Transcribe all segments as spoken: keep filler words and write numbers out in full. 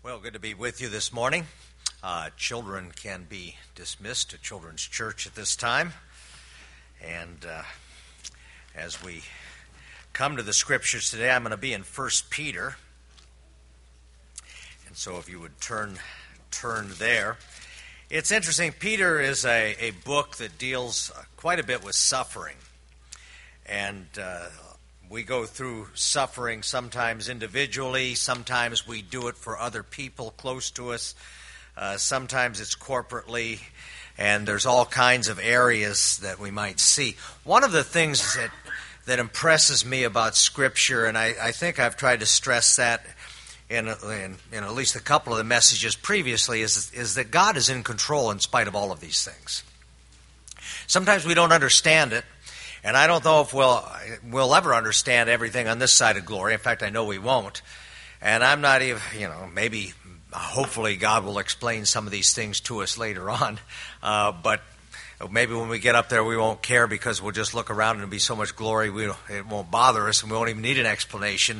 Well, good to be with you this morning. Uh, children can be dismissed to Children's Church at this time. And uh, as we come to the Scriptures today, I'm going to be in First Peter. And so if you would turn turn there. It's interesting. Peter is a, a book that deals quite a bit with suffering. And uh, we go through suffering sometimes individually, sometimes we do it for other people close to us, uh, sometimes it's corporately, and there's all kinds of areas that we might see. One of the things that that impresses me about Scripture, and I, I think I've tried to stress that in, in, in at least a couple of the messages previously, is, is that God is in control in spite of all of these things. Sometimes we don't understand it. And I don't know if we'll, we'll ever understand everything on this side of glory. In fact, I know we won't. And I'm not even, you know, maybe, hopefully God will explain some of these things to us later on. Uh, but maybe when we get up there we won't care because we'll just look around and there'll be so much glory we, it won't bother us and we won't even need an explanation.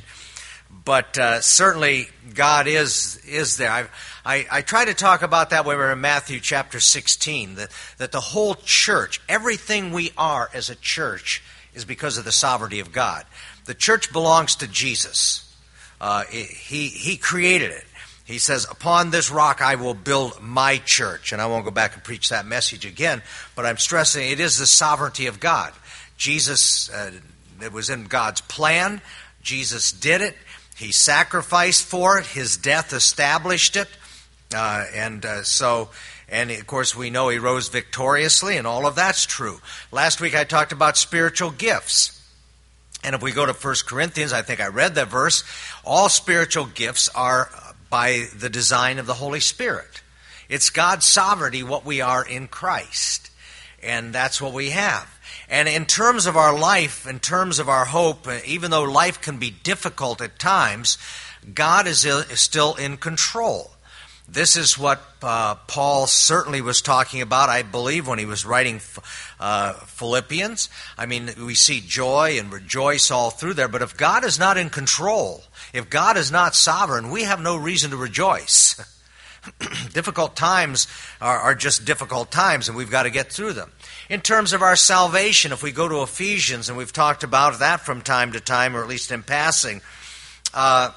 But uh, certainly God is is there. I, I I try to talk about that when we're in Matthew chapter sixteen, that, that the whole church, everything we are as a church is because of the sovereignty of God. The church belongs to Jesus. Uh, he, he created it. He says, upon this rock I will build my church. And I won't go back and preach that message again, but I'm stressing it is the sovereignty of God. Jesus, uh, it was in God's plan. Jesus did it. He sacrificed for it. His death established it. Uh, and uh, so, and of course we know he rose victoriously, and all of that's true. Last week I talked about spiritual gifts. And if we go to First Corinthians, I think I read that verse, all spiritual gifts are by the design of the Holy Spirit. It's God's sovereignty what we are in Christ. And that's what we have. And in terms of our life, in terms of our hope, even though life can be difficult at times, God is still in control. This is what uh, Paul certainly was talking about, I believe, when he was writing uh, Philippians. I mean, we see joy and rejoice all through there, but if God is not in control, if God is not sovereign, we have no reason to rejoice. Difficult times are, are just difficult times, and we've got to get through them. In terms of our salvation, if we go to Ephesians, and we've talked about that from time to time, or at least in passing, uh,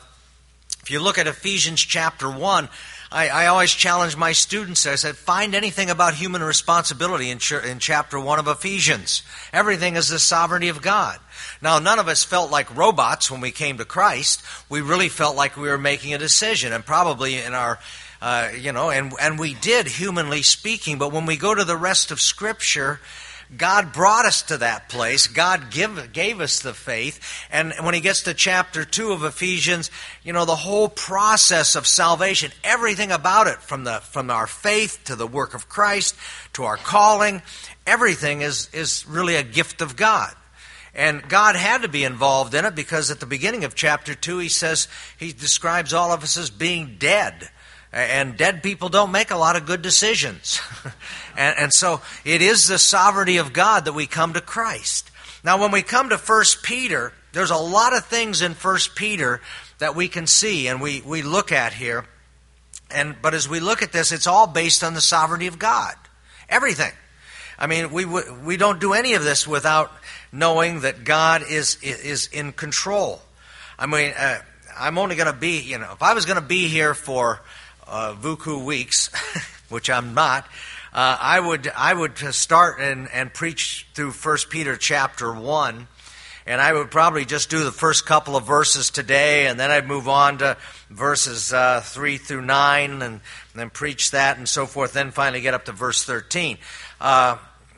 if you look at Ephesians chapter one, I, I always challenge my students. I said, find anything about human responsibility in, ch- in chapter one of Ephesians. Everything is the sovereignty of God. Now, none of us felt like robots when we came to Christ. We really felt like we were making a decision, and probably in our Uh, you know, and and we did, humanly speaking. But when we go to the rest of Scripture, God brought us to that place. God give, gave us the faith. And when he gets to chapter two of Ephesians, you know, the whole process of salvation, everything about it, from the from our faith to the work of Christ to our calling, everything is is really a gift of God. And God had to be involved in it because at the beginning of chapter two, he says, he describes all of us as being dead. And dead people don't make a lot of good decisions. and, and so it is the sovereignty of God that we come to Christ. Now, when we come to First Peter, there's a lot of things in First Peter that we can see and we, we look at here. And but as we look at this, it's all based on the sovereignty of God. Everything. I mean, we we don't do any of this without knowing that God is is in control. I mean, uh, I'm only going to be, you know, if I was going to be here for Uh, Vuku weeks, which I'm not, uh, I would I would start and, and preach through First Peter chapter one, and I would probably just do the first couple of verses today, and then I'd move on to verses uh, three through nine, and, and then preach that and so forth. Then finally get up to verse thirteen, uh,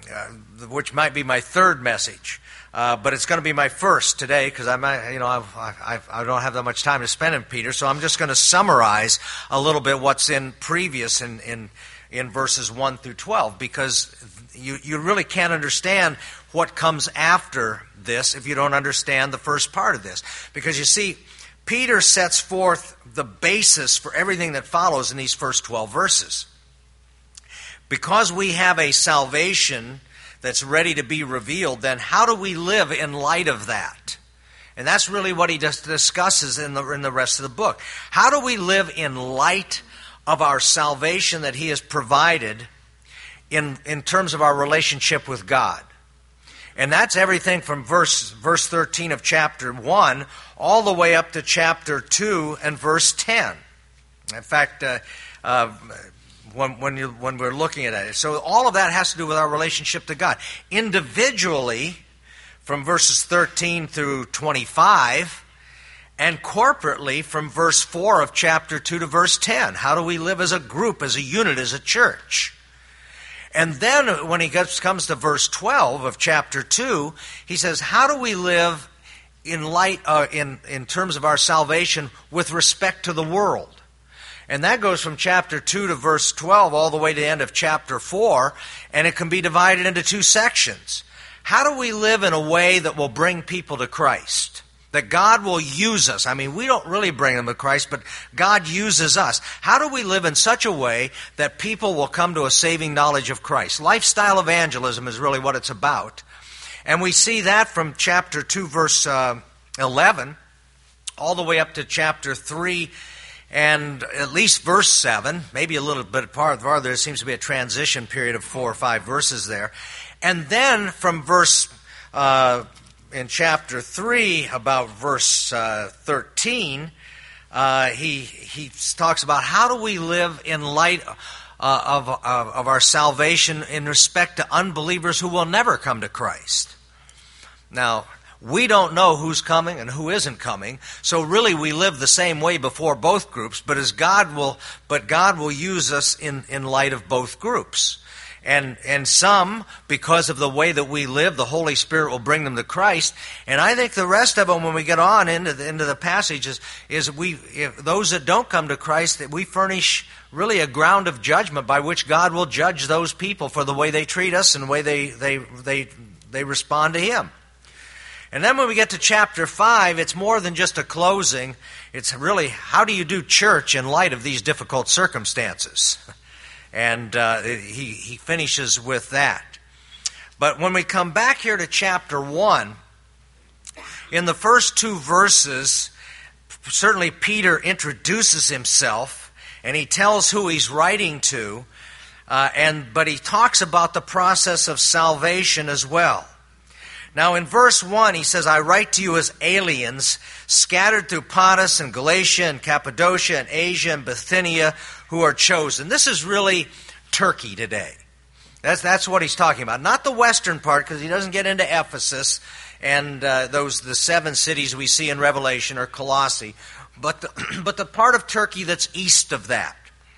uh, which might be my third message. Uh, but it's going to be my first today because I might, you know, I've, I've, I don't have that much time to spend in Peter, so I'm just going to summarize a little bit what's in previous in in, in verses one through twelve, because you you really can't understand what comes after this if you don't understand the first part of this. Because you see, Peter sets forth the basis for everything that follows in these first twelve verses. Because we have a salvation that's ready to be revealed, then how do we live in light of that? And that's really what he just discusses in the, in the rest of the book. How do we live in light of our salvation that he has provided in, in terms of our relationship with God? And that's everything from verse, verse thirteen of chapter one all the way up to chapter two and verse ten. In fact, uh, uh, when, when, you, when we're looking at it. So all of that has to do with our relationship to God. Individually, from verses thirteen through twenty-five, and corporately from verse four of chapter two to verse ten. How do we live as a group, as a unit, as a church? And then when he gets, comes to verse twelve of chapter two, he says, how do we live in light, uh, in, in terms of our salvation with respect to the world? And that goes from chapter two to verse twelve all the way to the end of chapter four, and it can be divided into two sections. How do we live in a way that will bring people to Christ? That God will use us. I mean, we don't really bring them to Christ, but God uses us. How do we live in such a way that people will come to a saving knowledge of Christ? Lifestyle evangelism is really what it's about. And we see that from chapter two, verse uh, eleven, all the way up to chapter three, and at least verse seven, maybe a little bit farther. There seems to be a transition period of four or five verses there. And then from verse, uh, in chapter three, about verse uh, thirteen, uh, he he talks about how do we live in light uh, of, of, of our salvation in respect to unbelievers who will never come to Christ. Now, we don't know who's coming and who isn't coming, so really we live the same way before both groups, but as God will, but God will use us in, in light of both groups. And and some, because of the way that we live, the Holy Spirit will bring them to Christ. And I think the rest of them, when we get on into the, into the passages, is we if those that don't come to Christ, that we furnish really a ground of judgment by which God will judge those people for the way they treat us and the way they they they they respond to Him. And then when we get to chapter five, it's more than just a closing. It's really, how do you do church in light of these difficult circumstances? And uh, he, he finishes with that. But when we come back here to chapter one, in the first two verses, certainly Peter introduces himself, and he tells who he's writing to, uh, and but he talks about the process of salvation as well. Now in verse one, he says, I write to you as aliens, scattered through Pontus and Galatia and Cappadocia and Asia and Bithynia, who are chosen. This is really Turkey today. That's that's what he's talking about. Not the western part, because he doesn't get into Ephesus and uh, those the seven cities we see in Revelation, or Colossae, but the, but the part of Turkey that's east of that.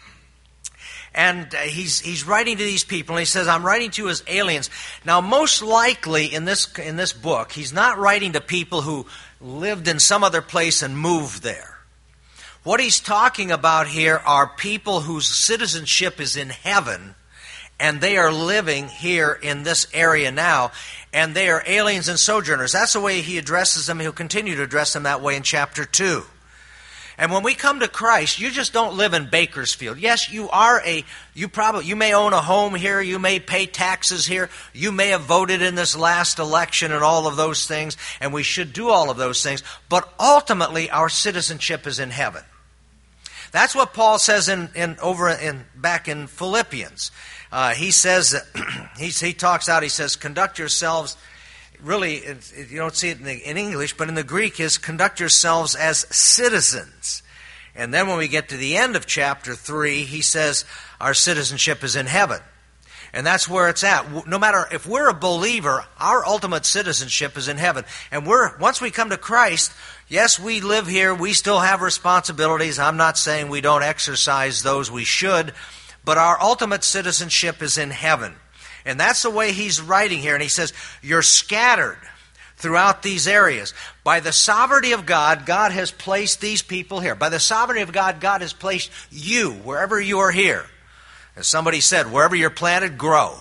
And uh, he's he's writing to these people, and he says, I'm writing to you as aliens. Now, most likely in this in this book, he's not writing to people who lived in some other place and moved there. What he's talking about here are people whose citizenship is in heaven, and they are living here in this area now, and they are aliens and sojourners. That's the way he addresses them. He'll continue to address them that way in chapter two. And when we come to Christ, you just don't live in Bakersfield. Yes, you are a, you probably, you may own a home here, you may pay taxes here, you may have voted in this last election and all of those things, and we should do all of those things, but ultimately our citizenship is in heaven. That's what Paul says in, in over in back in Philippians. Uh, he says that he, he talks out. He says, "Conduct yourselves." Really, it, it, you don't see it in, the, in English, but in the Greek is "conduct yourselves as citizens." And then when we get to the end of chapter three, he says our citizenship is in heaven, and that's where it's at. No matter if we're a believer, our ultimate citizenship is in heaven. And we're once we come to Christ. Yes, we live here. We still have responsibilities. I'm not saying we don't exercise those. We should. But our ultimate citizenship is in heaven. And that's the way he's writing here. And he says, you're scattered throughout these areas. By the sovereignty of God, God has placed these people here. By the sovereignty of God, God has placed you wherever you are here. As somebody said, wherever you're planted, grow.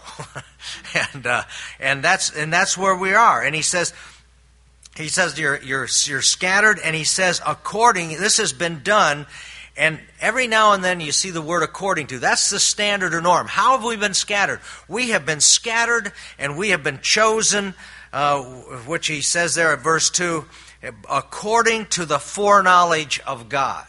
and uh, and that's and that's where we are. And he says, He says you're, you're, you're scattered, and he says according, this has been done, and every now and then you see the word according to. That's the standard or norm. How have we been scattered? We have been scattered, and we have been chosen, uh, which he says there at verse two, according to the foreknowledge of God.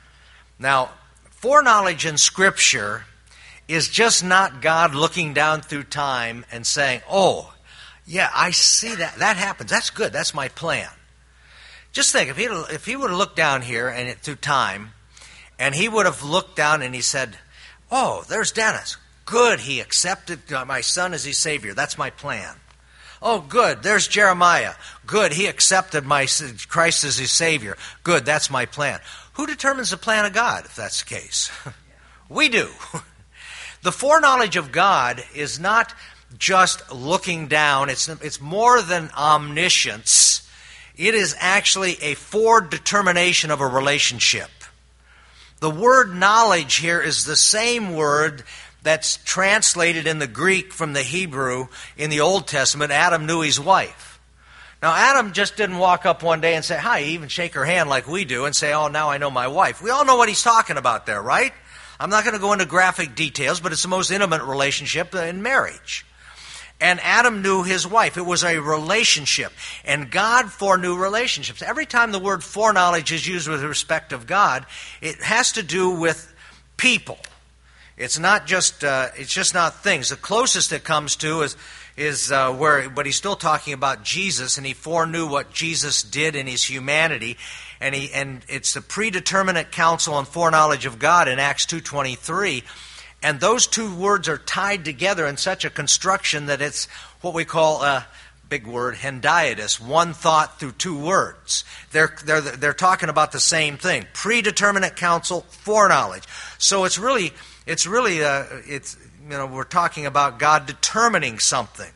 Now, foreknowledge in Scripture is just not God looking down through time and saying, oh, yeah, I see that. That happens. That's good. That's my plan. Just think, if he, if he would have looked down here and it, through time, and he would have looked down and he said, oh, there's Dennis. Good, he accepted my son as his Savior. That's my plan. Oh, good, there's Jeremiah. Good, he accepted my Christ as his Savior. Good, that's my plan. Who determines the plan of God, if that's the case? We do. The foreknowledge of God is not just looking down. It's, it's more than omniscience. It is actually a foredetermination of a relationship. The word knowledge here is the same word that's translated in the Greek from the Hebrew in the Old Testament. Adam knew his wife. Now, Adam just didn't walk up one day and say, hi, even shake her hand like we do and say, oh, now I know my wife. We all know what he's talking about there, right? I'm not going to go into graphic details, but it's the most intimate relationship in marriage. And Adam knew his wife. It was a relationship. And God foreknew relationships. Every time the word foreknowledge is used with respect of God, it has to do with people. It's not just uh, it's just not things. The closest it comes to is is uh, where, but he's still talking about Jesus, and he foreknew what Jesus did in his humanity, and he and it's the predeterminate counsel and foreknowledge of God in Acts two twenty-three, and those two words are tied together in such a construction that it's what we call a big word, hendiadys, one thought through two words. They're they're they're talking about the same thing: predeterminate counsel, foreknowledge. So it's really. It's really, uh, it's you know, we're talking about God determining something.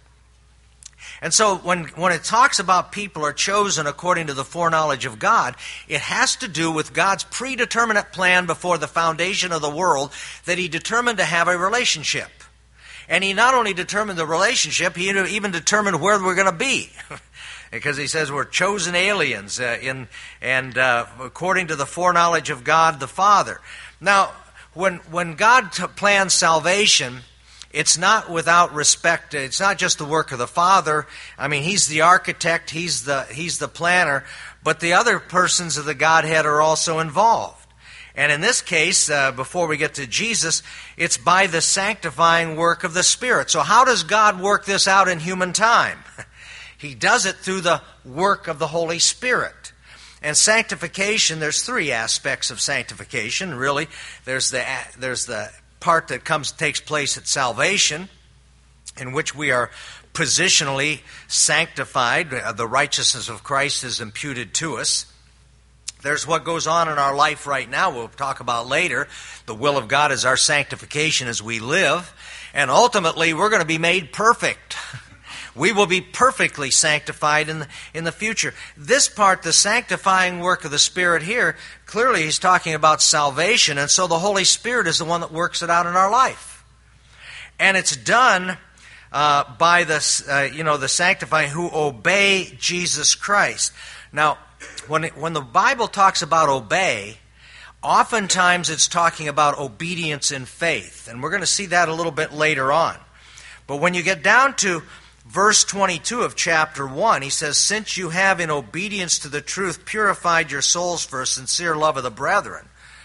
And so when, when it talks about people are chosen according to the foreknowledge of God, it has to do with God's predeterminate plan before the foundation of the world that he determined to have a relationship. And he not only determined the relationship, he even determined where we're going to be. Because he says we're chosen aliens uh, in and uh, according to the foreknowledge of God the Father. Now, When when God t- plans salvation, it's not without respect. It's not just the work of the Father. I mean, he's the architect, he's the he's the planner, but the other persons of the Godhead are also involved. And in this case, uh, before we get to Jesus, it's by the sanctifying work of the Spirit. So how does God work this out in human time? He does it through the work of the Holy Spirit. And sanctification, there's three aspects of sanctification, really. There's the there's the part that comes takes place at salvation, in which we are positionally sanctified. The righteousness of Christ is imputed to us. There's what goes on in our life right now, we'll talk about later. The will of God is our sanctification as we live. And ultimately, we're going to be made perfect. We will be perfectly sanctified in the, in the future. This part, the sanctifying work of the Spirit here, clearly he's talking about salvation, and so the Holy Spirit is the one that works it out in our life. And it's done uh, by the, uh, you know, the sanctifying who obey Jesus Christ. Now, when it, when the Bible talks about obey, oftentimes it's talking about obedience in faith, and we're going to see that a little bit later on. But when you get down to verse twenty-two of chapter one, he says, since you have in obedience to the truth purified your souls for a sincere love of the brethren.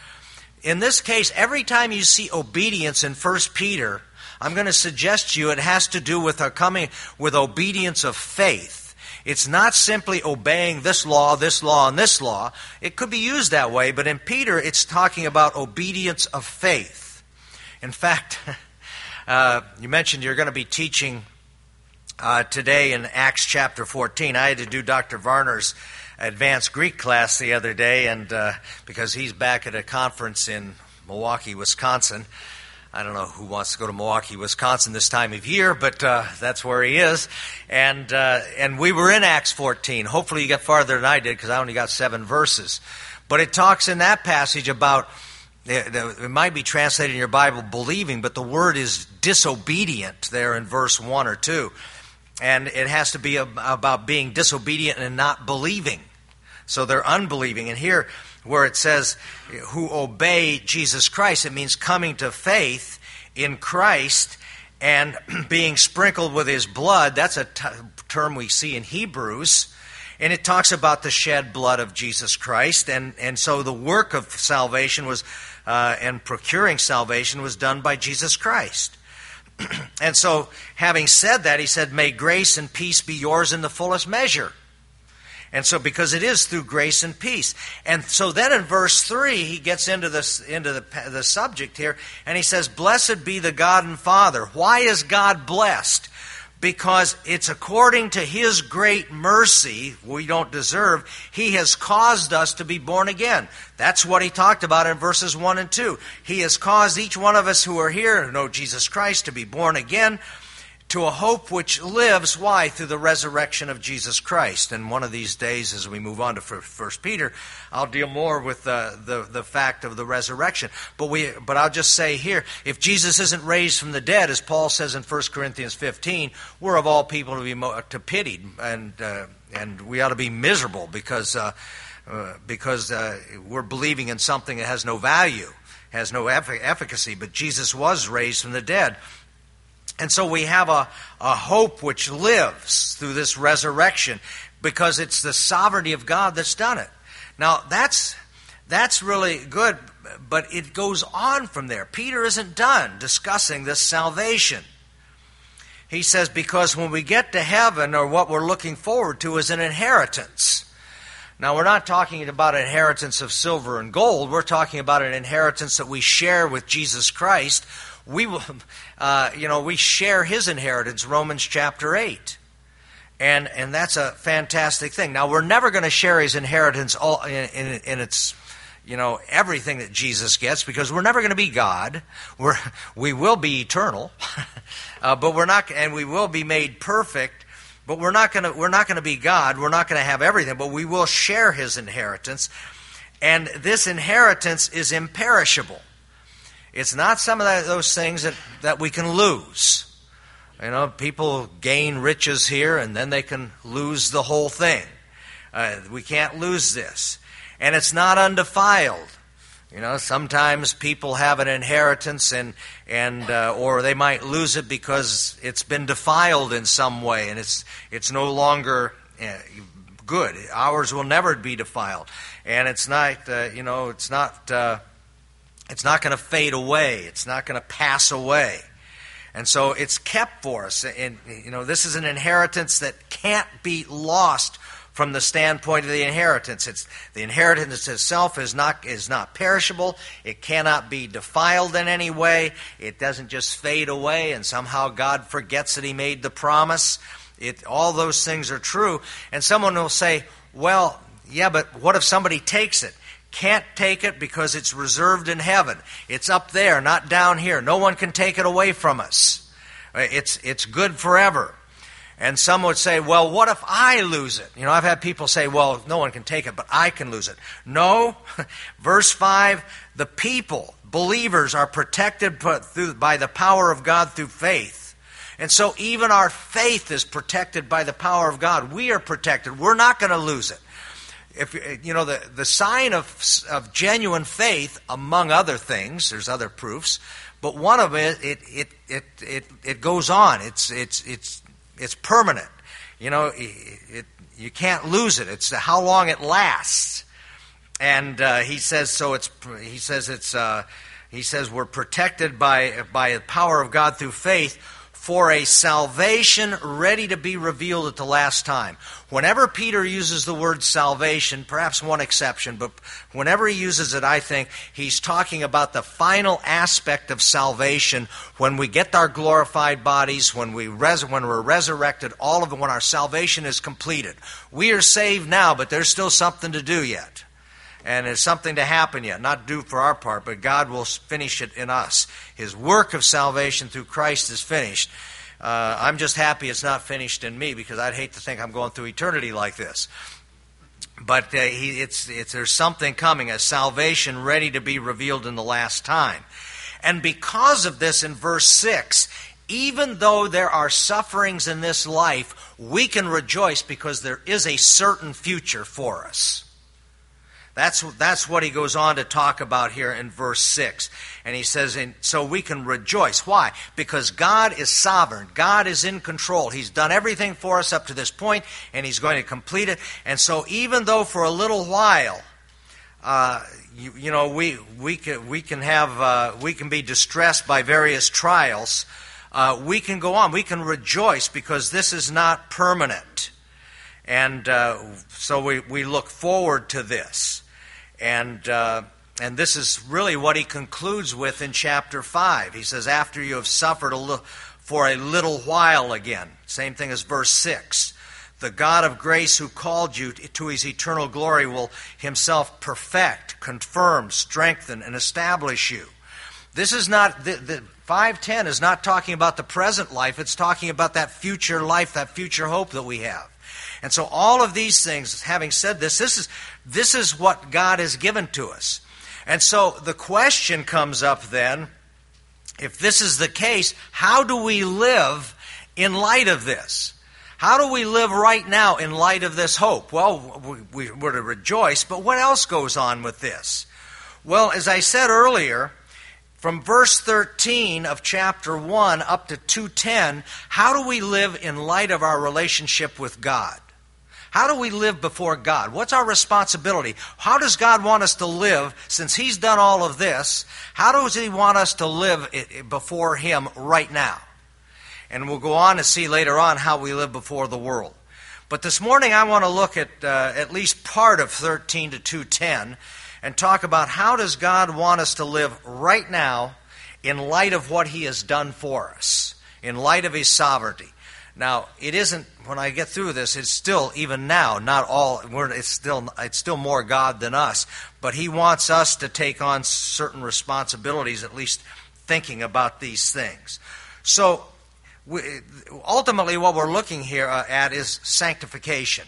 In this case, every time you see obedience in First Peter, I'm going to suggest to you it has to do with our coming with obedience of faith. It's not simply obeying this law, this law, and this law. It could be used that way, but in Peter it's talking about obedience of faith. In fact, uh, you mentioned you're going to be teaching Uh, today in Acts chapter fourteen. I had to do Doctor Varner's advanced Greek class the other day, and uh, because he's back at a conference in Milwaukee, Wisconsin. I don't know who wants to go to Milwaukee, Wisconsin this time of year, but uh, that's where he is. And uh, and we were in Acts fourteen. Hopefully you got farther than I did, because I only got seven verses. But it talks in that passage about, it might be translated in your Bible, believing, but the word is disobedient there in verse one or two. And it has to be about being disobedient and not believing. So they're unbelieving. And here, where it says, who obey Jesus Christ, it means coming to faith in Christ and being sprinkled with his blood. That's a t- term we see in Hebrews. And it talks about the shed blood of Jesus Christ. And, and so the work of salvation was, uh, and procuring salvation was done by Jesus Christ. And so, having said that, he said, may grace and peace be yours in the fullest measure. And so, because it is through grace and peace. And so then in verse three, he gets into this into the, the subject here, and he says, blessed be the God and Father. Why is God blessed? Because it's according to His great mercy, we don't deserve, He has caused us to be born again. That's what he talked about in verses one and two. He has caused each one of us who are here to know Jesus Christ to be born again to a hope which lives, why? Through the resurrection of Jesus Christ. And one of these days, as we move on to First Peter, I'll deal more with the, the, the fact of the resurrection. But we, but I'll just say here, if Jesus isn't raised from the dead, as Paul says in First Corinthians fifteen, we're of all people to be mo- to pitied, and uh, and we ought to be miserable because uh, uh, because uh, we're believing in something that has no value, has no effic- efficacy. But Jesus was raised from the dead. And so we have a, a hope which lives through this resurrection because it's the sovereignty of God that's done it. Now, that's that's really good, but it goes on from there. Peter isn't done discussing this salvation. He says, because when we get to heaven, or what we're looking forward to is an inheritance. Now, we're not talking about an inheritance of silver and gold. We're talking about an inheritance that we share with Jesus Christ. We will, uh, you know, we share His inheritance, Romans chapter eight. And and that's a fantastic thing. Now, we're never going to share His inheritance all in, in, in its, you know, everything that Jesus gets, because we're never going to be God. We're, we will be eternal, uh, but we're not, and we will be made perfect, but we're not going to, we're not going to be God. We're not going to have everything, but we will share His inheritance. And this inheritance is imperishable. It's not some of that, those things that, that we can lose. You know, people gain riches here and then they can lose the whole thing. Uh, we can't lose this. And it's not undefiled. You know, sometimes people have an inheritance and and uh, or they might lose it because it's been defiled in some way and it's it's no longer uh, good. Ours will never be defiled, and it's not uh, you know it's not. Uh, It's not going to fade away. It's not going to pass away. And so it's kept for us. And, you know, this is an inheritance that can't be lost from the standpoint of the inheritance. It's, the inheritance itself is not, is not perishable. It cannot be defiled in any way. It doesn't just fade away and somehow God forgets that He made the promise. It, all those things are true. And someone will say, well, yeah, but what if somebody takes it? Can't take it because it's reserved in heaven. It's up there, not down here. No one can take it away from us. It's it's good forever. And some would say, well, what if I lose it? You know, I've had people say, well, no one can take it, but I can lose it. No. Verse five, the people, believers, are protected by the power of God through faith. And so even our faith is protected by the power of God. We are protected. We're not going to lose it. If you know the, the sign of of genuine faith, among other things, there's other proofs, but one of it it it it it, it goes on. It's it's it's it's permanent. You know, it, it you can't lose it. It's how long it lasts. And uh, he says so. It's he says it's uh, he says we're protected by by the power of God through faith, for a salvation ready to be revealed at the last time. Whenever Peter uses the word salvation, perhaps one exception, but whenever he uses it, I think he's talking about the final aspect of salvation when we get our glorified bodies, when, we res- when we're resurrected, all of it, when our salvation is completed. We are saved now, but there's still something to do yet. And there's something to happen yet, not due for our part, but God will finish it in us. His work of salvation through Christ is finished. Uh, I'm just happy it's not finished in me, because I'd hate to think I'm going through eternity like this. But uh, he, it's, it's, there's something coming, a salvation ready to be revealed in the last time. And because of this, in verse six, even though there are sufferings in this life, we can rejoice because there is a certain future for us. That's, that's what he goes on to talk about here in verse six. And he says, and so we can rejoice. Why? Because God is sovereign. God is in control. He's done everything for us up to this point, and he's going to complete it. And so even though for a little while, uh, you, you know, we we can we can have uh, we can be distressed by various trials, uh, we can go on. We can rejoice because this is not permanent. And uh, so we, we look forward to this. And uh, and this is really what he concludes with in chapter five. He says, after you have suffered a little, for a little while again. Same thing as verse six. The God of grace who called you to his eternal glory will himself perfect, confirm, strengthen, and establish you. This is not, the, the five ten is not talking about the present life. It's talking about that future life, that future hope that we have. And so all of these things, having said this, this is this is what God has given to us. And so the question comes up then, if this is the case, how do we live in light of this? How do we live right now in light of this hope? Well, we, we're to rejoice, but what else goes on with this? Well, as I said earlier, from verse thirteen of chapter one up to two ten, how do we live in light of our relationship with God? How do we live before God? What's our responsibility? How does God want us to live since he's done all of this? How does he want us to live before him right now? And we'll go on to see later on how we live before the world. But this morning I want to look at uh, at least part of thirteen to two ten and talk about how does God want us to live right now in light of what he has done for us, in light of his sovereignty. Now, it isn't, when I get through this, it's still, even now, not all, we're, it's still it's still more God than us, but he wants us to take on certain responsibilities, at least thinking about these things. So, we, ultimately what we're looking here at is sanctification.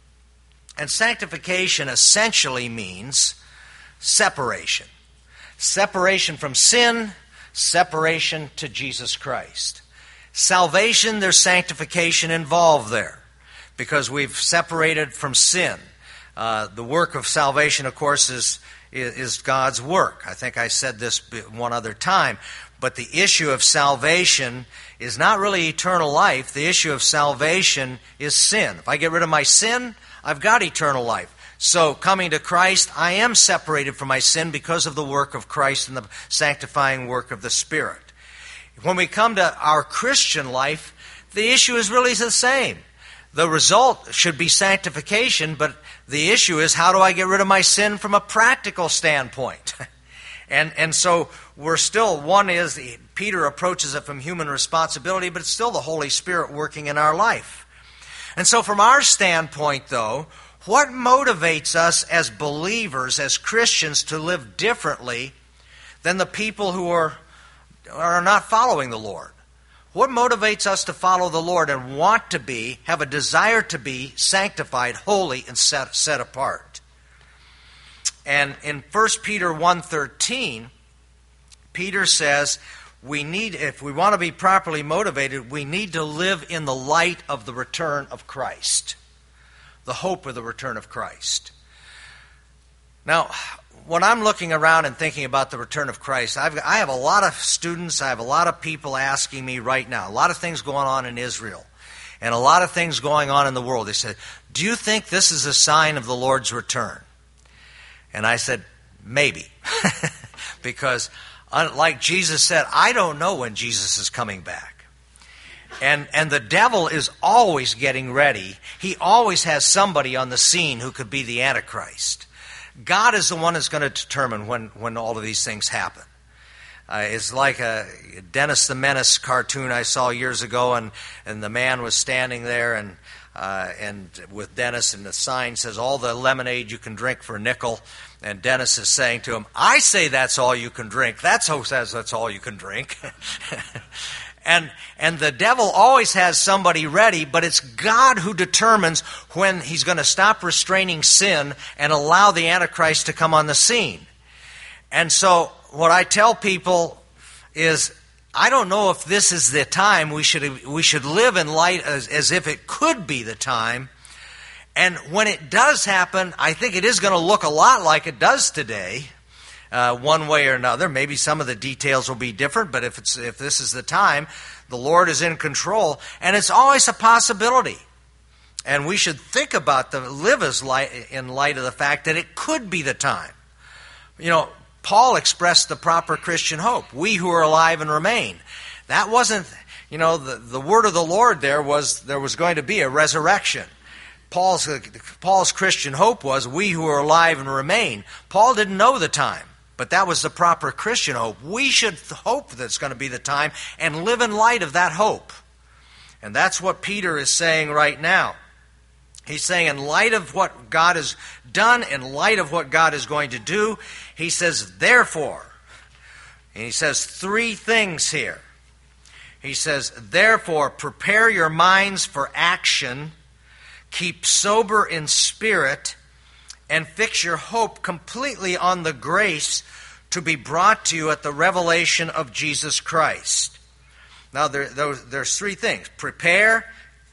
And sanctification essentially means separation. Separation from sin, separation to Jesus Christ. Salvation, there's sanctification involved there because we've separated from sin. Uh, the work of salvation, of course, is, is God's work. I think I said this one other time. But the issue of salvation is not really eternal life. The issue of salvation is sin. If I get rid of my sin, I've got eternal life. So coming to Christ, I am separated from my sin because of the work of Christ and the sanctifying work of the Spirit. When we come to our Christian life, the issue is really the same. The result should be sanctification, but the issue is how do I get rid of my sin from a practical standpoint? and and so we're still, one is, Peter approaches it from human responsibility, but it's still the Holy Spirit working in our life. And so from our standpoint, though, what motivates us as believers, as Christians, to live differently than the people who are are not following the Lord? What motivates us to follow the Lord and want to be, have a desire to be sanctified, holy, and set, set apart? And in First Peter one thirteen, Peter says, we need, if we want to be properly motivated, we need to live in the light of the return of Christ. The hope of the return of Christ. Now, when I'm looking around and thinking about the return of Christ, I've, I have a lot of students, I have a lot of people asking me right now, a lot of things going on in Israel, and a lot of things going on in the world. They said, do you think this is a sign of the Lord's return? And I said, maybe. Because like Jesus said, I don't know when Jesus is coming back. And and the devil is always getting ready. He always has somebody on the scene who could be the Antichrist. God is the one that's going to determine when, when all of these things happen. Uh, it's like a Dennis the Menace cartoon I saw years ago, and, and the man was standing there and uh, and with Dennis, and the sign says, all the lemonade you can drink for a nickel. And Dennis is saying to him, I say that's all you can drink. That's who says that's all you can drink. And and the devil always has somebody ready, but it's God who determines when he's going to stop restraining sin and allow the Antichrist to come on the scene. And so what I tell people is, I don't know if this is the time we should we should live in light as, as if it could be the time, And when it does happen, I think it is going to look a lot like it does today, uh, one way or another. Maybe some of the details will be different, but if it's if this is the time, the Lord is in control, and it's always a possibility. And we should think about the live as light, in light of the fact that it could be the time. You know, Paul expressed the proper Christian hope. We who are alive and remain. That wasn't, you know, the, the word of the Lord there was there was going to be a resurrection. Paul's, Paul's Christian hope was we who are alive and remain. Paul didn't know the time, but that was the proper Christian hope. We should hope that it's going to be the time and live in light of that hope. And that's what Peter is saying right now. He's saying in light of what God has done, in light of what God is going to do, he says, therefore, and he says three things here. He says, therefore, prepare your minds for action, keep sober in spirit, and fix your hope completely on the grace to be brought to you at the revelation of Jesus Christ. Now, there, there, there's three things. Prepare,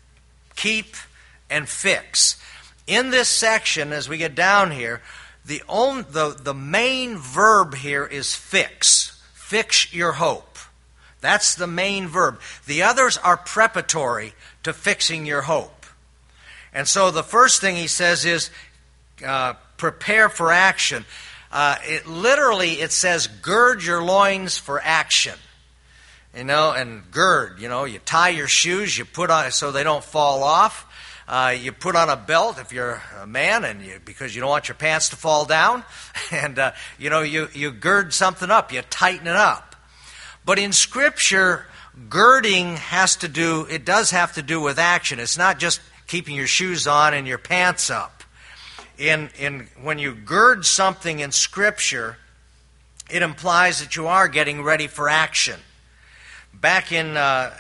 keep, and fix. In this section, as we get down here, the, only, the, the main verb here is fix. Fix your hope. That's the main verb. The others are preparatory to fixing your hope. And so the first thing he says is uh, prepare for action. Uh, it literally, it says gird your loins for action. You know, and gird, you know, you tie your shoes, you put on so they don't fall off. Uh, you put on a belt if you're a man, and you, because you don't want your pants to fall down. And, uh, you know, you, you gird something up, you tighten it up. But in Scripture, girding has to do, it does have to do with action. It's not just keeping your shoes on and your pants up. In, in, when you gird something in Scripture, it implies that you are getting ready for action. Back in uh,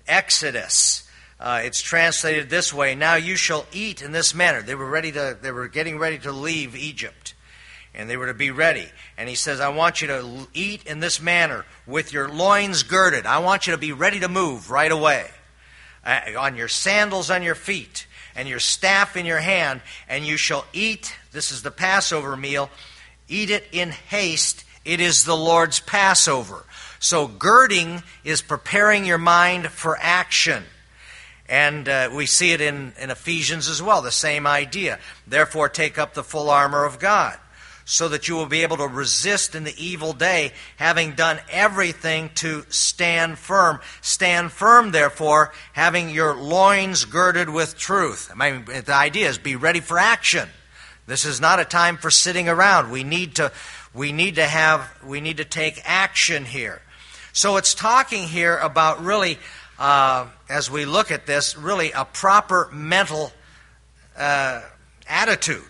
Exodus, uh, it's translated this way: now you shall eat in this manner. They were ready to, they were getting ready to leave Egypt, and they were to be ready. And he says, I want you to eat in this manner with your loins girded. I want you to be ready to move right away. Uh, on your sandals on your feet, and your staff in your hand, and you shall eat, this is the Passover meal, eat it in haste, it is the Lord's Passover. So girding is preparing your mind for action. And uh, we see it in, in Ephesians as well, the same idea. Therefore take up the full armor of God, so that you will be able to resist in the evil day, having done everything to stand firm. Stand firm, therefore, having your loins girded with truth. I mean, the idea is be ready for action. This is not a time for sitting around. We need to, we need to have, we need to take action here. So it's talking here about really, uh, as we look at this, really a proper mental uh, attitude.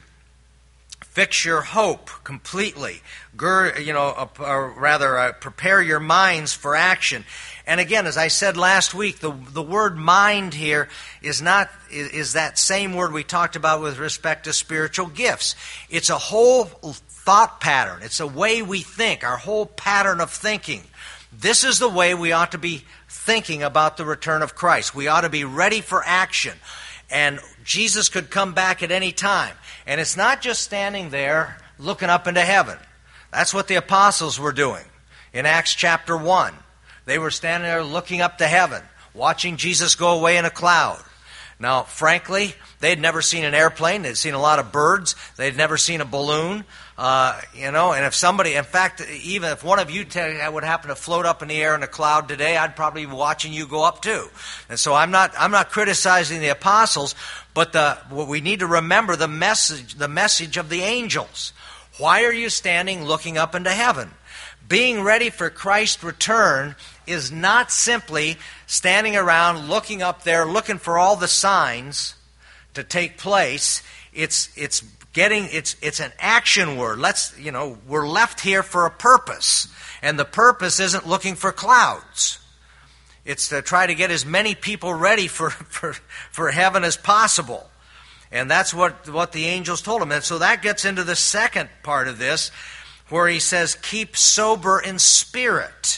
Fix your hope completely. Gird, you know, uh, or rather, uh, prepare your minds for action. And again, as I said last week, the the word mind here is not is, is that same word we talked about with respect to spiritual gifts. It's a whole thought pattern. It's a way we think. Our whole pattern of thinking. This is the way we ought to be thinking about the return of Christ. We ought to be ready for action. And Jesus could come back at any time. And it's not just standing there looking up into heaven. That's what the apostles were doing in Acts chapter one. They were standing there looking up to heaven, watching Jesus go away in a cloud. Now, frankly, they'd never seen an airplane. They'd seen a lot of birds. They'd never seen a balloon. Uh, you know, and if somebody, in fact, even if one of you t- would happen to float up in the air in a cloud today, I'd probably be watching you go up too. And so I'm not, I'm not criticizing the apostles, but the, what we need to remember the message, the message of the angels. Why are you standing looking up into heaven? Being ready for Christ's return is not simply standing around looking up there, looking for all the signs to take place. It's, it's Getting it's it's an action word. Let's you know we're left here for a purpose, and the purpose isn't looking for clouds. It's to try to get as many people ready for for, for heaven as possible, and that's what what the angels told him. And so that gets into the second part of this, where he says, "Keep sober in spirit."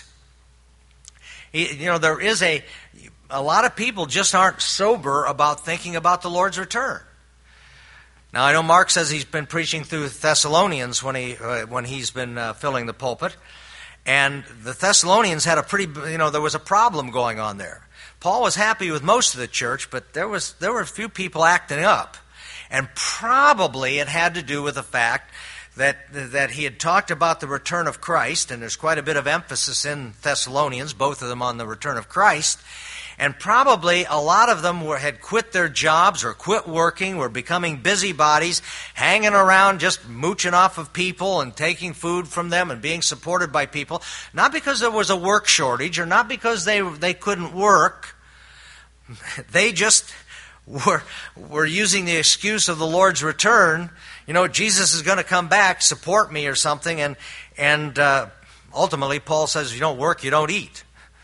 He, you know there is a a lot of people just aren't sober about thinking about the Lord's return. Now, I know Mark says he's been preaching through Thessalonians when he uh, when he's been uh, filling the pulpit, and the Thessalonians had a pretty, you know, there was a problem going on there. Paul was happy with most of the church, but there was there were a few people acting up, and probably it had to do with the fact that that he had talked about the return of Christ, and there's quite a bit of emphasis in Thessalonians, both of them on the return of Christ. And probably a lot of them were, had quit their jobs or quit working, were becoming busybodies, hanging around just mooching off of people and taking food from them and being supported by people. Not because there was a work shortage or not because they they couldn't work. They just were, were using the excuse of the Lord's return. You know, Jesus is going to come back, support me or something. And, and uh, ultimately, Paul says, you don't work, you don't eat.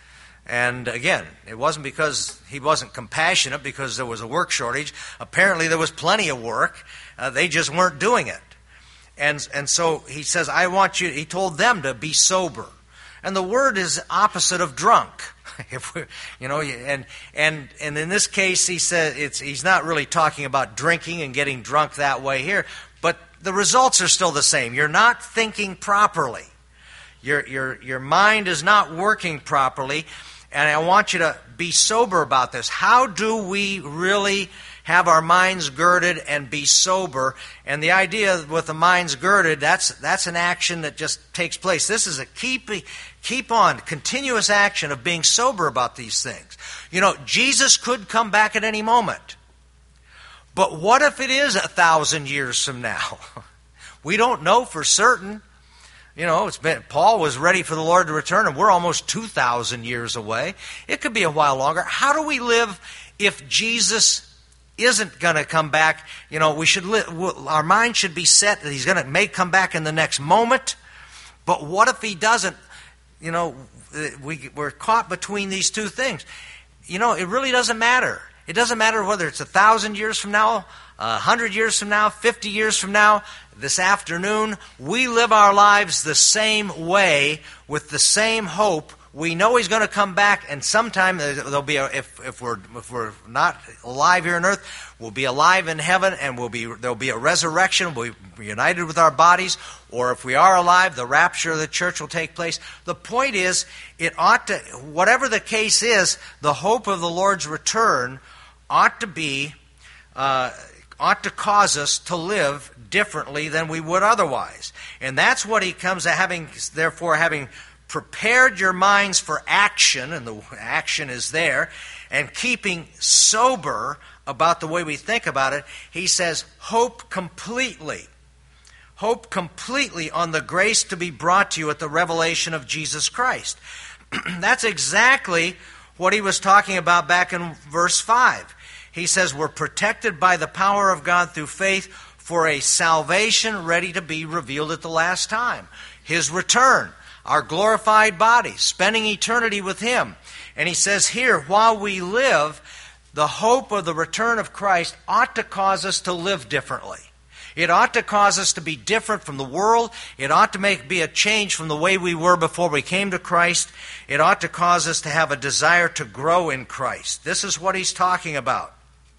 And again, it wasn't because he wasn't compassionate because there was a work shortage. Apparently there was plenty of work. Uh, they just weren't doing it. And and so he says, I want you, he told them to be sober. And the word is opposite of drunk. If we, you know, and and and in this case, he said it's he's not really talking about drinking and getting drunk that way here, but the results are still the same. You're not thinking properly. Your your your mind is not working properly. And I want you to be sober about this. How do we really have our minds girded and be sober? And the idea with the minds girded, that's that's an action that just takes place. This is a keep, keep on, continuous action of being sober about these things. You know, Jesus could come back at any moment. But what if it is a thousand years from now? We don't know for certain. You know, it's been, Paul was ready for the Lord to return, and we're almost two thousand years away. It could be a while longer. How do we live if Jesus isn't going to come back? You know, we should live, our mind should be set that he's going to may come back in the next moment. But what if he doesn't? You know, we, we're caught between these two things. You know, it really doesn't matter. It doesn't matter whether it's a thousand years from now, a hundred years from now, fifty years from now. This afternoon, we live our lives the same way with the same hope. We know he's going to come back, and sometime there'll be a, if if we're if we're not alive here on earth, we'll be alive in heaven, and we'll be there'll be a resurrection. We'll be united with our bodies, or if we are alive, the rapture of the church will take place. The point is, it ought to, whatever the case is, the hope of the Lord's return ought to be uh, ought to cause us to live differently than we would otherwise. And that's what he comes to having, therefore, having prepared your minds for action, and the action is there, and keeping sober about the way we think about it, he says, hope completely. Hope completely on the grace to be brought to you at the revelation of Jesus Christ. That's exactly what he was talking about back in verse five. He says, we're protected by the power of God through faith for a salvation ready to be revealed at the last time. His return, our glorified body, spending eternity with him. And he says here, while we live, the hope of the return of Christ ought to cause us to live differently. It ought to cause us to be different from the world. It ought to make be a change from the way we were before we came to Christ. It ought to cause us to have a desire to grow in Christ. This is what he's talking about.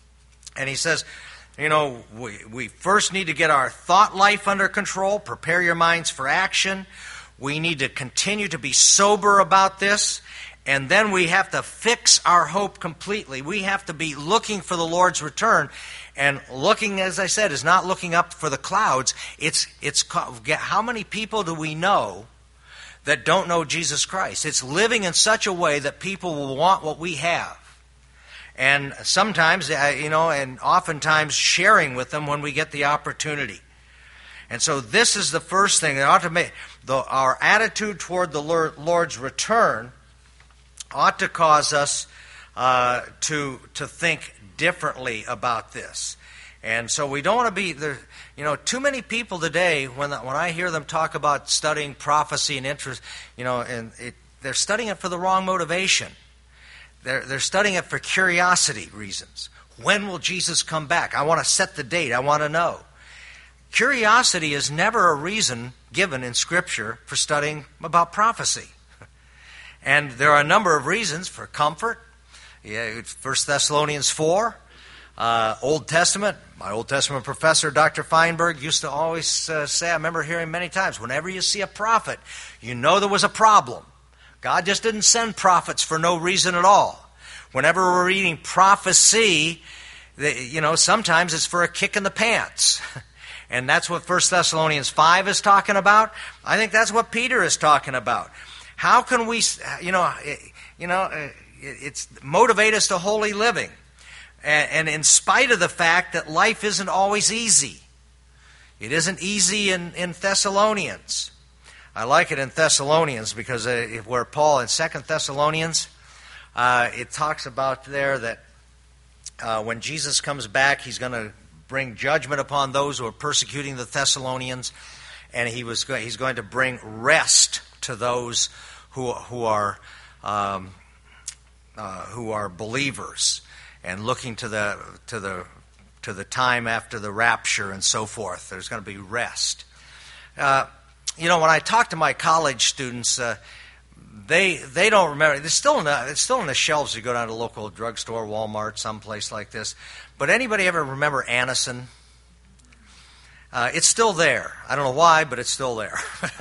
And he says, you know, we, we first need to get our thought life under control, prepare your minds for action. We need to continue to be sober about this. And then we have to fix our hope completely. We have to be looking for the Lord's return. And looking, as I said, is not looking up for the clouds. It's, it's how many people do we know that don't know Jesus Christ? It's living in such a way that people will want what we have. And sometimes, you know, and oftentimes sharing with them when we get the opportunity. And so this is the first thing that ought to make the, our attitude toward the Lord's return ought to cause us uh, to to think differently about this. And so we don't want to be there. You know, too many people today, when when I hear them talk about studying prophecy and interest, you know, and it, they're studying it for the wrong motivation. They're, they're studying it for curiosity reasons. When will Jesus come back? I want to set the date. I want to know. Curiosity is never a reason given in Scripture for studying about prophecy. And there are a number of reasons for comfort. Yeah, First Thessalonians four, uh, Old Testament, My Old Testament professor, Doctor Feinberg, used to always uh, say, I remember hearing many times, whenever you see a prophet, you know there was a problem. God just didn't send prophets for no reason at all. Whenever we're reading prophecy, you know, sometimes it's for a kick in the pants. And that's what First Thessalonians five is talking about. I think that's what Peter is talking about. How can we, you know, you know, it's motivate us to holy living. And in spite of the fact that life isn't always easy. It isn't easy in, in Thessalonians. I like it in Thessalonians because uh, where Paul in Second Thessalonians, uh, it talks about there that uh, when Jesus comes back, he's going to bring judgment upon those who are persecuting the Thessalonians, and he was go- he's going to bring rest to those who who are um, uh, who are believers. And looking to the to the to the time after the rapture and so forth, there's going to be rest. Uh, you know, when I talk to my college students, uh, they they don't remember. It's still in the it's still in the shelves. You go down to a local drugstore, Walmart, someplace like this. But anybody ever remember Anacin? Uh, it's still there. I don't know why, but it's still there.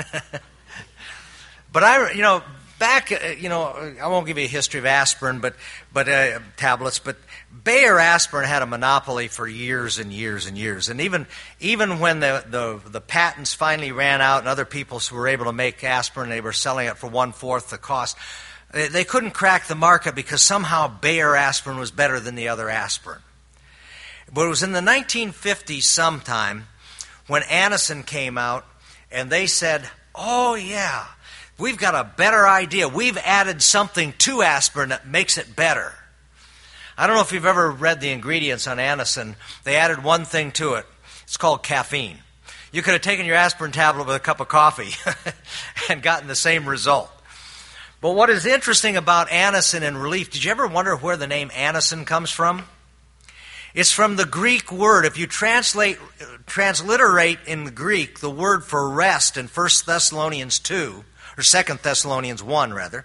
But I, you know. Back, you know, I won't give you a history of aspirin, but but uh, tablets. But Bayer aspirin had a monopoly for years and years and years. And even even when the, the the patents finally ran out and other people were able to make aspirin, they were selling it for one fourth the cost. They, they couldn't crack the market because somehow Bayer aspirin was better than the other aspirin. But it was in the nineteen fifties sometime when Anacin came out, and they said, "Oh yeah. We've got a better idea. We've added something to aspirin that makes it better." I don't know if you've ever read the ingredients on Anacin. They added one thing to it. It's called caffeine. You could have taken your aspirin tablet with a cup of coffee and gotten the same result. But what is interesting about Anacin and relief, did you ever wonder where the name Anacin comes from? It's from the Greek word. If you translate, transliterate in the Greek the word for rest in First Thessalonians two, or Second Thessalonians one, rather,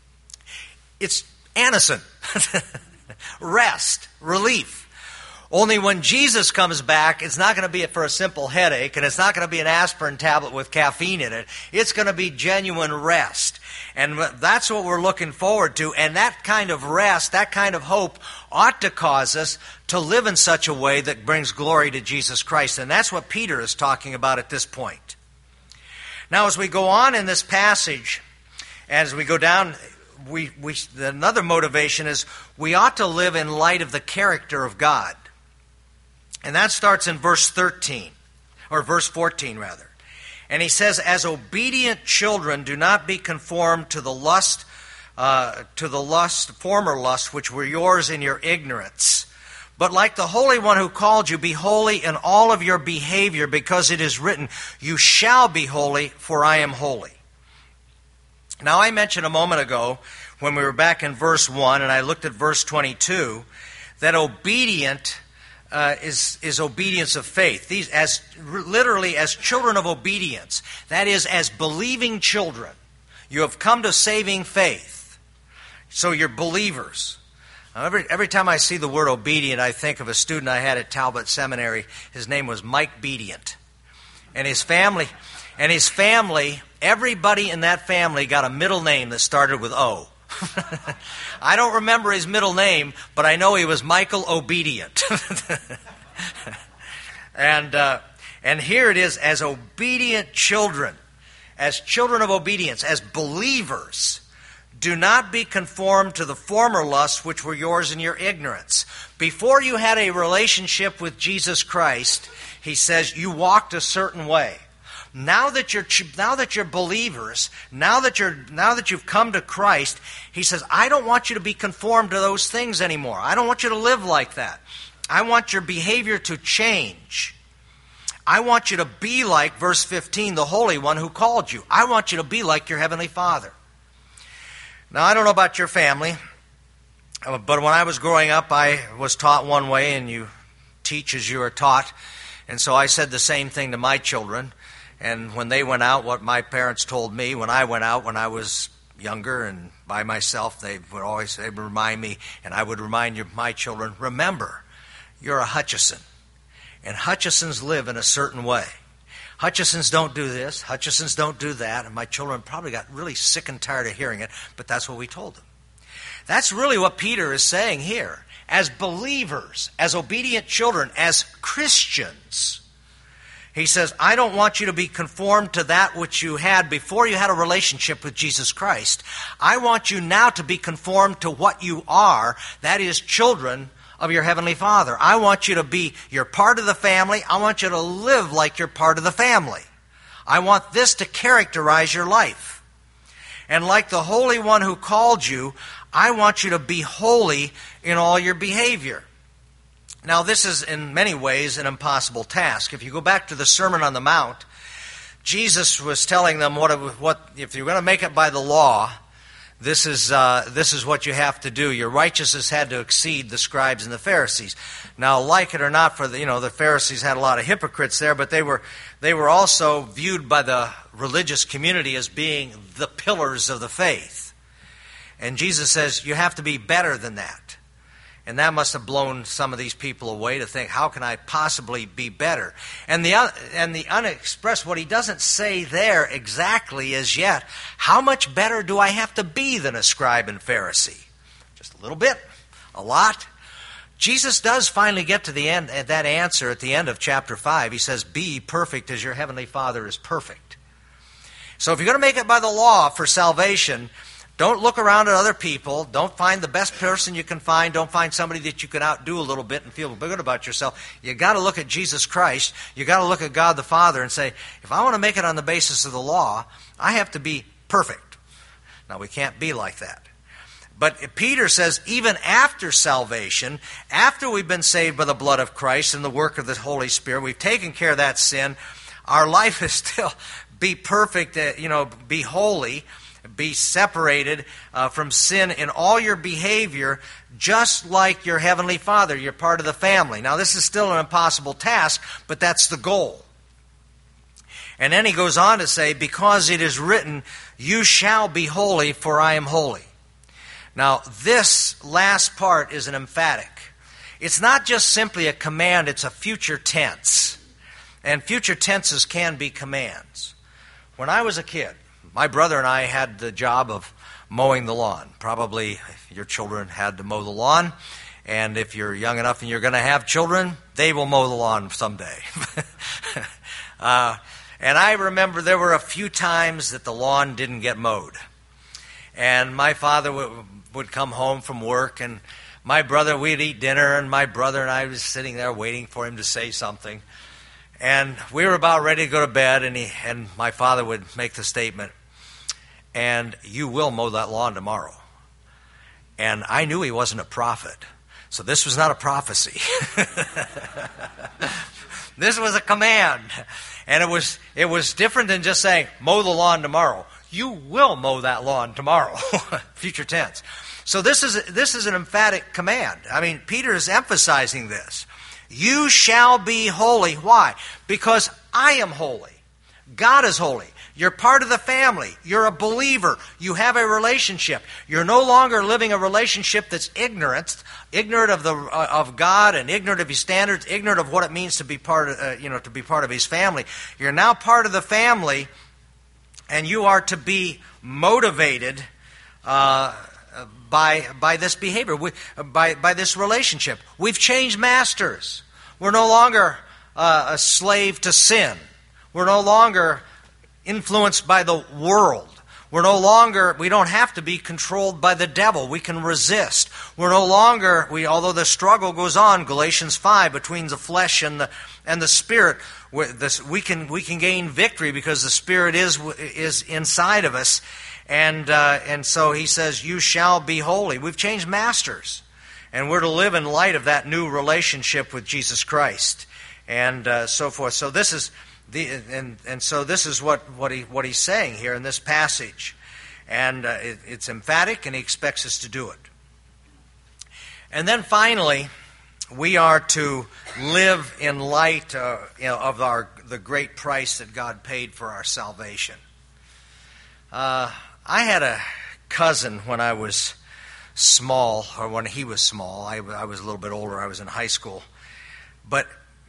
it's Anacin. Rest, relief. Only when Jesus comes back, it's not going to be for a simple headache, and it's not going to be an aspirin tablet with caffeine in it. It's going to be genuine rest. And that's what we're looking forward to. And that kind of rest, that kind of hope ought to cause us to live in such a way that brings glory to Jesus Christ. And that's what Peter is talking about at this point. Now, as we go on in this passage, as we go down, we, we another motivation is we ought to live in light of the character of God. And that starts in verse thirteen, or verse fourteen, rather. And he says, "As obedient children, do not be conformed to the lust, uh, to the lust, former lust, which were yours in your ignorance. But like the Holy One who called you, be holy in all of your behavior, because it is written, you shall be holy, for I am holy." Now, I mentioned a moment ago, when we were back in verse one, and I looked at verse twenty-two, that obedient uh, is, is obedience of faith. These, as literally as children of obedience, that is, as believing children. You have come to saving faith. So you're believers. Every, every time I see the word obedient, I think of a student I had at Talbot Seminary. His name was Mike Bedient. And his family, and his family, everybody in that family got a middle name that started with O. I don't remember his middle name, but I know he was Michael Obedient. and uh, and here it is, as obedient children, as children of obedience, as believers. Do not be conformed to the former lusts which were yours in your ignorance. Before you had a relationship with Jesus Christ, he says, you walked a certain way. Now that you're now that you're believers, now that you're now that you've come to Christ, he says, I don't want you to be conformed to those things anymore. I don't want you to live like that. I want your behavior to change. I want you to be like, verse fifteen, the Holy One who called you. I want you to be like your Heavenly Father. Now, I don't know about your family, but when I was growing up, I was taught one way, and you teach as you are taught. And so I said the same thing to my children. And when they went out, what my parents told me when I went out when I was younger and by myself, they would always they would remind me, and I would remind you, my children, remember, you're a Hutchison. And Hutchisons live in a certain way. Hutchisons don't do this. Hutchisons don't do that. And my children probably got really sick and tired of hearing it, but that's what we told them. That's really what Peter is saying here. As believers, as obedient children, as Christians, he says, I don't want you to be conformed to that which you had before you had a relationship with Jesus Christ. I want you now to be conformed to what you are, that is, children of your Heavenly Father. I want you to be, you're part of the family. I want you to live like you're part of the family. I want this to characterize your life. And like the Holy One who called you, I want you to be holy in all your behavior. Now, this is in many ways an impossible task. If you go back to the Sermon on the Mount, Jesus was telling them what, what if you're going to make it by the law, this is uh, this is what you have to do. Your righteousness had to exceed the scribes and the Pharisees. Now, like it or not, for the, you know, the Pharisees had a lot of hypocrites there, but they were they were also viewed by the religious community as being the pillars of the faith. And Jesus says you have to be better than that. And that must have blown some of these people away to think, how can I possibly be better? And the and the unexpressed, what he doesn't say there exactly is yet, how much better do I have to be than a scribe and Pharisee? Just a little bit? A lot? Jesus does finally get to the end, that answer at the end of chapter five. He says, be perfect as your heavenly Father is perfect. So if you're going to make it by the law for salvation, don't look around at other people. Don't find the best person you can find. Don't find somebody that you can outdo a little bit and feel good about yourself. You've got to look at Jesus Christ. You've got to look at God the Father and say, if I want to make it on the basis of the law, I have to be perfect. Now, we can't be like that. But Peter says, even after salvation, after we've been saved by the blood of Christ and the work of the Holy Spirit, we've taken care of that sin, our life is still be perfect, uh, you know, be holy, be separated uh, from sin in all your behavior, just like your Heavenly Father. You're part of the family. Now, this is still an impossible task, but that's the goal. And then he goes on to say, because it is written, you shall be holy, for I am holy. Now, this last part is an emphatic. It's not just simply a command, it's a future tense. And future tenses can be commands. When I was a kid, my brother and I had the job of mowing the lawn. Probably your children had to mow the lawn. And if you're young enough and you're going to have children, they will mow the lawn someday. uh, and I remember there were a few times that the lawn didn't get mowed. And my father would, would come home from work, and my brother, we'd eat dinner, and my brother and I was sitting there waiting for him to say something. And we were about ready to go to bed, and he and my father would make the statement, and you will mow that lawn tomorrow. And I knew he wasn't a prophet. So this was not a prophecy. This was a command. And it was it was different than just saying, mow the lawn tomorrow. You will mow that lawn tomorrow. Future tense. So this is this is an emphatic command. I mean, Peter is emphasizing this. You shall be holy. Why? Because I am holy. God is holy. You're part of the family. You're a believer. You have a relationship. You're no longer living a relationship that's ignorant, ignorant of the uh, of God and ignorant of His standards, ignorant of what it means to be part of uh, you know to be part of His family. You're now part of the family, and you are to be motivated uh, by by this behavior, we, by by this relationship. We've changed masters. We're no longer uh, a slave to sin. We're no longer influenced by the world. We're no longer, we don't have to be controlled by the devil. We can resist. We're no longer, we although the struggle goes on, Galatians five, between the flesh and the and the spirit, we can we can gain victory because the Spirit is is inside of us. And uh, and so he says, you shall be holy. We've changed masters. And we're to live in light of that new relationship with Jesus Christ. And uh, so forth. So this is The, and and so this is what, what he what he's saying here in this passage, and uh, it, it's emphatic, and he expects us to do it. And then finally, we are to live in light uh, you know, of our the great price that God paid for our salvation. Uh, I had a cousin when I was small, or when he was small. I, I was a little bit older. I was in high school, but.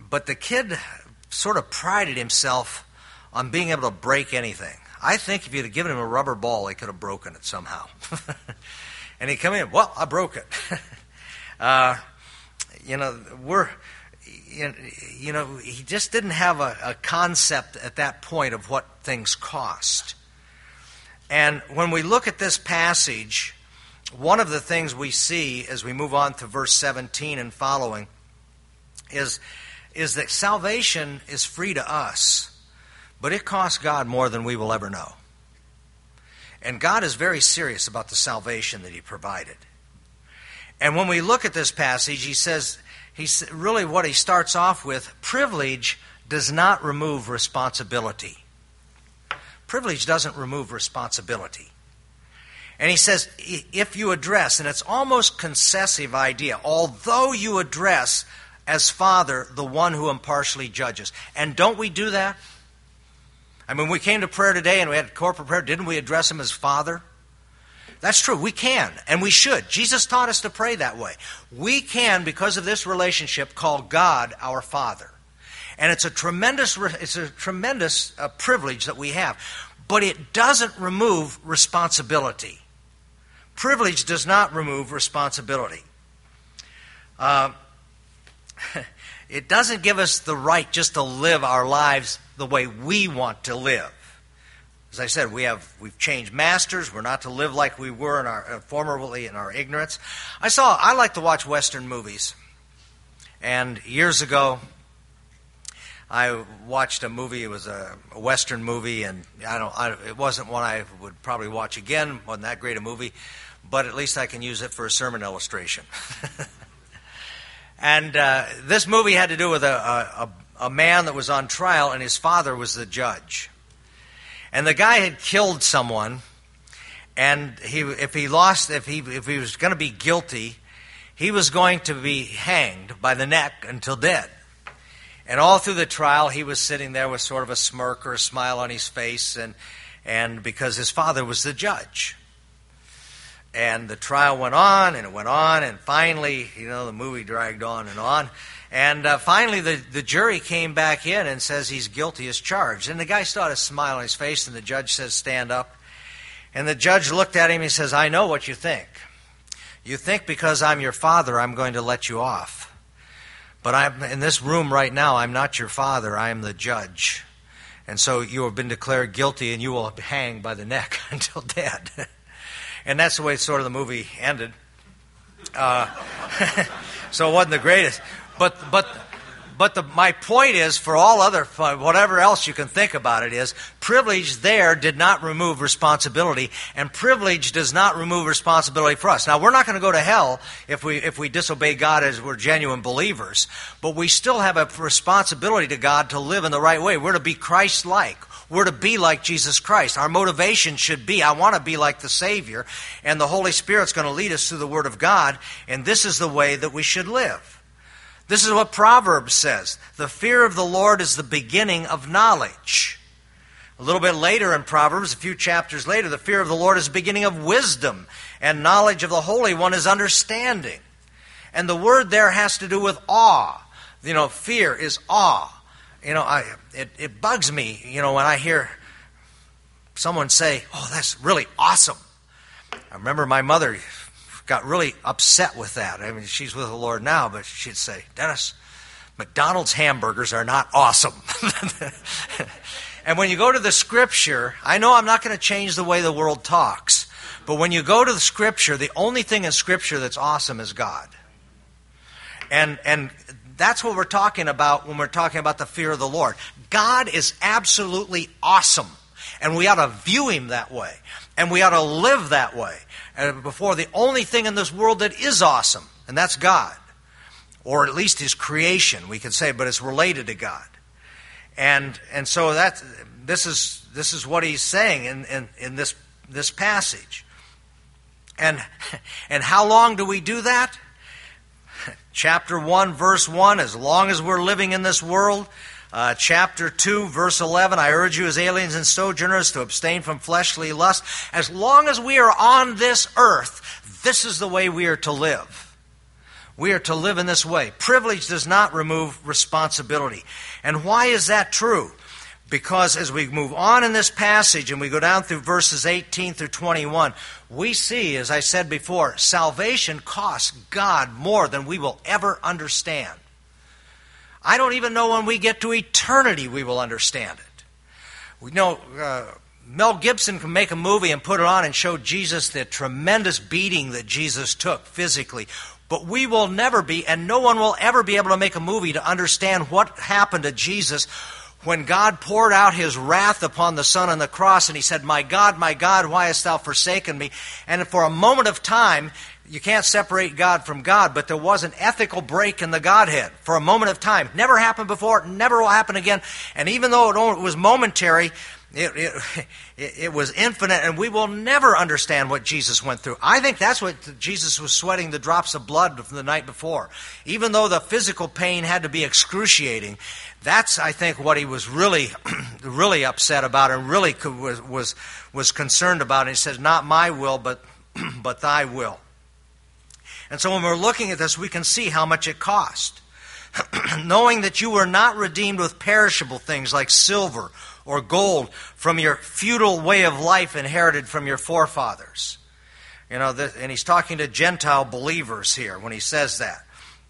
but the kid sort of prided himself on being able to break anything. I think if you'd have given him a rubber ball, he could have broken it somehow. And he'd come in, well, I broke it. uh, you know, we're, you know, he just didn't have a, a concept at that point of what things cost. And when we look at this passage, one of the things we see as we move on to verse seventeen and following is, is that salvation is free to us, but it costs God more than we will ever know. And God is very serious about the salvation that He provided. And when we look at this passage, He says, he's really what He starts off with, privilege does not remove responsibility. Privilege doesn't remove responsibility. And He says, if you address, and it's almost concessive idea, although you address as Father the one who impartially judges. And don't we do that? I mean, we came to prayer today and we had corporate prayer. Didn't we address Him as Father? That's true. We can, and we should. Jesus taught us to pray that way. We can, because of this relationship, call God our Father. And it's a tremendous, it's a tremendous uh, privilege that we have. But it doesn't remove responsibility. Privilege does not remove responsibility. Uh, it doesn't give us the right just to live our lives the way we want to live. As I said, we have we've changed masters. We're not to live like we were in our uh, formerly in our ignorance. I saw. I like to watch Western movies, and years ago, I watched a movie. It was a, a Western movie, and I don't. I, it wasn't one I would probably watch again. Wasn't that great a movie, but at least I can use it for a sermon illustration. And uh, this movie had to do with a, a, a man that was on trial, and his father was the judge. And the guy had killed someone, and he, if he lost, if he if he was going to be guilty, he was going to be hanged by the neck until dead. And all through the trial, he was sitting there with sort of a smirk or a smile on his face, and and because his father was the judge. And the trial went on, and it went on, and finally, you know, the movie dragged on and on. And uh, finally, the, the jury came back in and says he's guilty as charged. And the guy still had a smile on his face, and the judge says, stand up. And the judge looked at him and he says, I know what you think. You think because I'm your father, I'm going to let you off. But I'm in this room right now, I'm not your father, I am the judge. And so you have been declared guilty, and you will hang by the neck until dead. And that's the way sort of the movie ended. Uh, so it wasn't the greatest. But but but the, my point is, for all other, whatever else you can think about it is, privilege there did not remove responsibility, and privilege does not remove responsibility for us. Now, we're not going to go to hell if we if we disobey God as we're genuine believers, but we still have a responsibility to God to live in the right way. We're to be Christ-like. We're to be like Jesus Christ. Our motivation should be, I want to be like the Savior, and the Holy Spirit's going to lead us through the Word of God, and this is the way that we should live. This is what Proverbs says. The fear of the Lord is the beginning of knowledge. A little bit later in Proverbs, a few chapters later, the fear of the Lord is the beginning of wisdom, and knowledge of the Holy One is understanding. And the word there has to do with awe. You know, fear is awe. You know, I, it, it bugs me, you know, when I hear someone say, oh, that's really awesome. I remember my mother got really upset with that. I mean, she's with the Lord now, but she'd say, Dennis, McDonald's hamburgers are not awesome. And when you go to the Scripture, I know I'm not going to change the way the world talks, but when you go to the Scripture, the only thing in Scripture that's awesome is God. And and that's what we're talking about when we're talking about the fear of the Lord. God is absolutely awesome, and we ought to view Him that way, and we ought to live that way and before the only thing in this world that is awesome, and that's God, or at least His creation, we could say, but it's related to God. And and so that this is this is what He's saying in, in, in this this passage. And and how long do we do that? Chapter one, verse one, as long as we're living in this world. Uh, chapter two, verse eleven, I urge you as aliens and sojourners to abstain from fleshly lust. As long as we are on this earth, this is the way we are to live. We are to live in this way. Privilege does not remove responsibility. And why is that true? Because as we move on in this passage and we go down through verses eighteen through twenty-one, we see, as I said before, salvation costs God more than we will ever understand. I don't even know when we get to eternity we will understand it. We know uh, Mel Gibson can make a movie and put it on and show Jesus the tremendous beating that Jesus took physically. But we will never be, and no one will ever be able to make a movie to understand what happened to Jesus when God poured out his wrath upon the Son on the cross, and he said, "My God, my God, why hast thou forsaken me?" And for a moment of time, you can't separate God from God, but there was an ethical break in the Godhead for a moment of time. Never happened before, never will happen again. And even though it was momentary, It, it, it was infinite, and we will never understand what Jesus went through. I think that's what Jesus was sweating the drops of blood from the night before. Even though the physical pain had to be excruciating, that's, I think, what he was really, really upset about and really was, was, was concerned about. And he says, "Not my will, but, but thy will." And so when we're looking at this, we can see how much it cost. Knowing that you were not redeemed with perishable things like silver or gold from your feudal way of life inherited from your forefathers. You know, this, and he's talking to Gentile believers here when he says that.